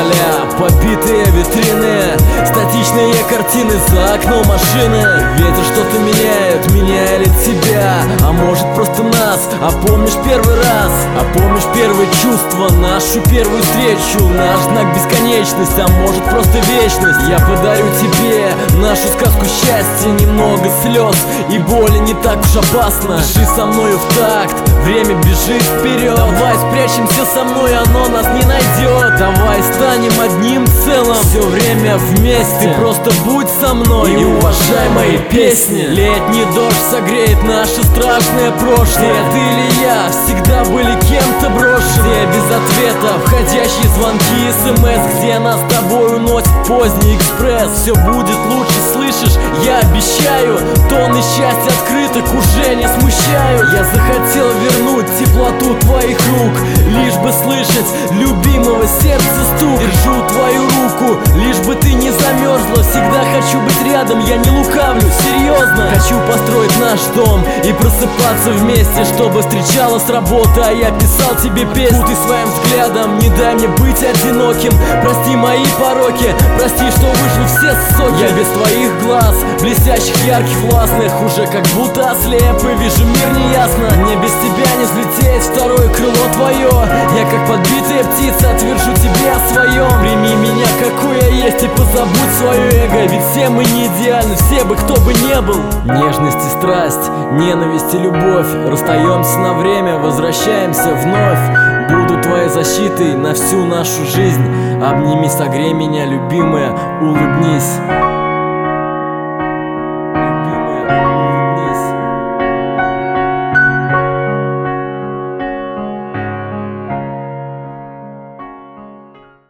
поля, побитые витрины, статичные картины за окном машины. Ветер что-то меняет, меня или тебя, а может просто нас. А помнишь первый раз, а помнишь первые чувства, нашу первую встречу, наш знак бесконечность, а может просто вечность. Я подарю тебе нашу сказку счастья, немного слез и боли не так уж опасно. Дыши со мною в такт, время бежит вперед. Давай спрячемся со мной, оно нас не найдет. Давай станем одним целым все время вместе. Ты просто будь со мной и уважай мои песни. Летний дождь согреет наше страшное прошлое. Ты или я всегда были кем-то брошены. Где без ответа входящие звонки, смс, где нас с тобой уносит поздний экспресс. Все будет лучше, слышишь, я обещаю. Тонны счастья открыток уже не смущают. Я захотел вернуть теплоту твоих рук, лишь бы слышать любимого сердца стук. Держу твою руку, лишь бы ты не замерзла. Всегда хочу быть рядом, я не лукавлю, серьезно. Хочу построить наш дом и просыпаться вместе, чтобы встречала с работы, а я писал тебе песню. Ты своим взглядом не дай мне быть одиноким. Прости мои пороки, прости, что вышел все соки. Я без твоих глаз, блестящих, ярких, властных, уже как будто ослеп и вижу мир неясно. Мне без тебя не взлететь, второе крыло твое. Я как подбитая птица отвержу тебе о своем. Прими меня, какой я есть, и позабудь свое эго. Ведь все мы не идеальны, все бы кто бы не был. Нежность и страсть, ненависть и любовь. Расстаемся на время, возвращаемся вновь. Буду твоей защитой на всю нашу жизнь. Обними, согрей меня, любимая, улыбнись.